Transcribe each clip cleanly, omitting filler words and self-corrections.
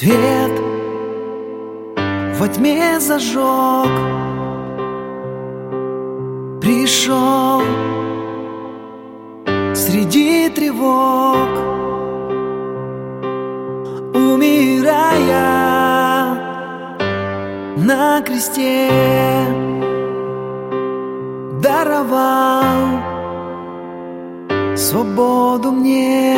Свет во тьме зажег, пришел среди тревог, умирая на кресте, даровал свободу мне.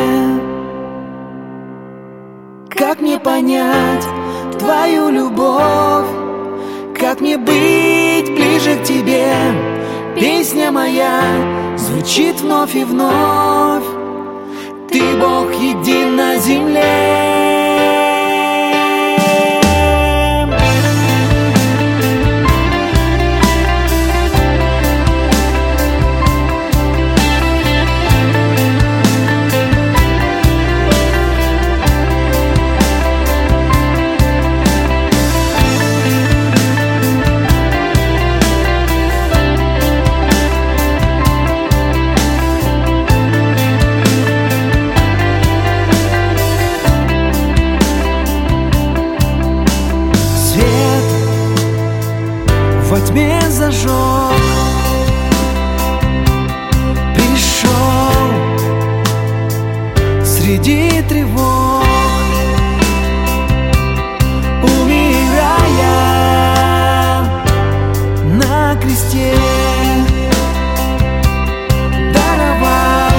Как мне понять твою любовь? Как мне быть ближе к тебе? Песня моя звучит вновь и вновь. Ты Бог един на земле. Во тьме зажег, пришел среди тревог, умирая на кресте, даровал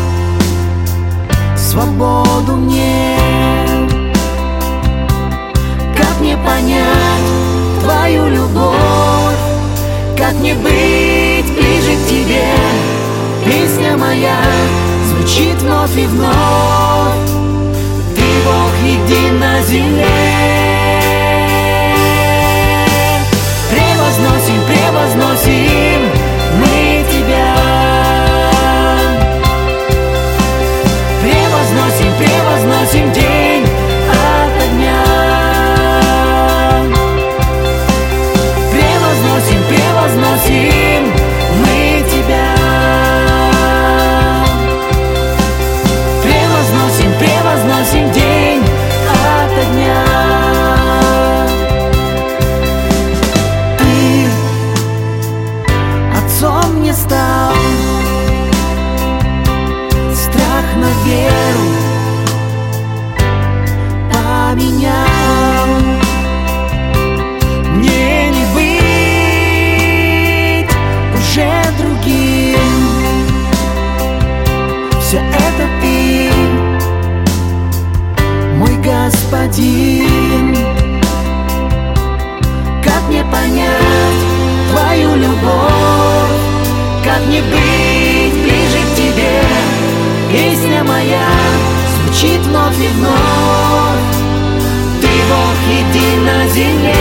свободу мне. Как мне понять твою любовь? Как мне быть ближе к тебе? Песня моя звучит вновь и вновь. Ты Бог един на земле. Превозносим, превозносим мы тебя. Превозносим, превозносим день ото дня. Превозносим мы тебя. Превозносим, превозносим день ото дня. Ты отцом мне стал, страх на веру поменял. Мне не быть уже другим. Все это ты, мой господин. Как мне понять твою любовь? Как мне быть ближе к тебе? Песня моя звучит вновь и вновь. Ты Бог един на земле.